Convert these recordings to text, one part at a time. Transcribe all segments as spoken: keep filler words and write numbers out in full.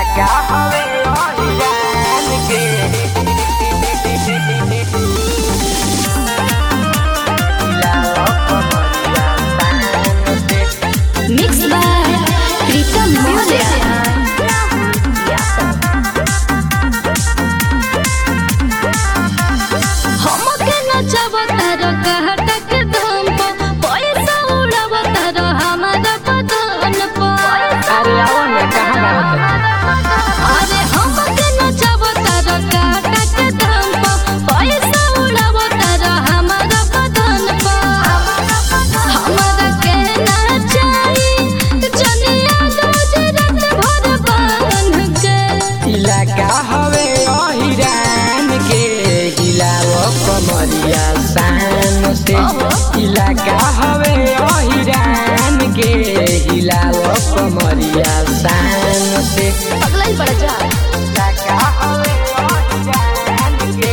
का हवे जान के Mixed by Pritam Music. हमके नचावतार कहटक धम प पैसा उड़ावतार हमारा बदन प अरे आओ ना कहाँ अरे हमके नचावतार कहटक धम प पैसा उड़ावतार हमारा बदन प हमरा के ना चाही जनिया गुजरात भर बन के इलाका हवे हिरान के हिलाव कमरिया शान से इलाका हवे हिरान के हिलाव कमरिया शान से अगला ही पड़ जा इलाका हवे हिरान के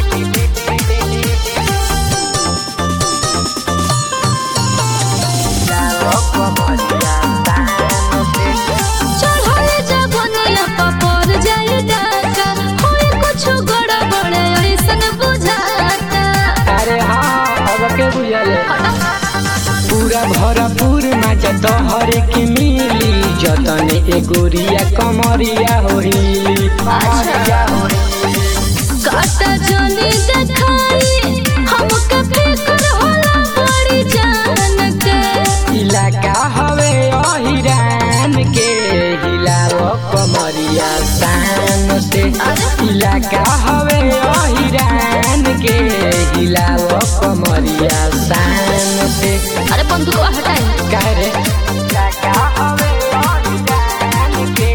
हिलाव कमरिया शान से चढ़ाए जबनिया पर जाए डाका होए कुछ गड़बड़ ऐसन बुझाता अरे हाँ अब के बुझले पूरा भरपूर मजा तोहर की मिली जतने एगोरिया कमरिया होई कमरिया होई काटा जनी देखाई हमके फिकर होला बड़ी जान के इलाका हवे हिरान के हिलाव कमरिया शान से इलाका हवे हिरान के हिलाव कमरिया शान से अरे बंदूक हटाई कह रे इलाका हवे हिरान के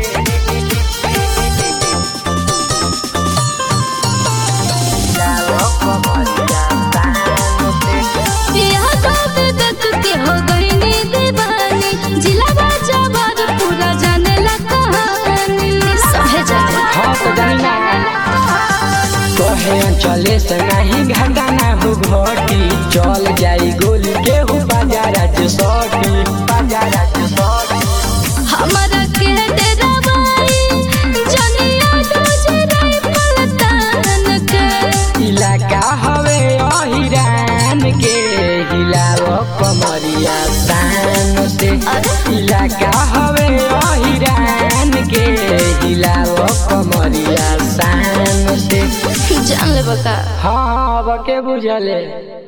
हिलाव कमरिया शान से यह बात देख के हो गई नी दीवानी जिला बाजा बार पूरा जाने ला कहानी सहे जाने हाँ तो जानी ना कहे चले से नहीं घाटा ना हो घटी चल जाई गोली के हो बाजार सटी बाजार सटी हमारा के डरावाई जनिया गुजरात पलटन के इलाका हवे हिरान के हिलाव कमरिया शान से इलाका हवे हिरान के हिलाव कमरिया शान से जान ले बका हाँ अब के बुझले।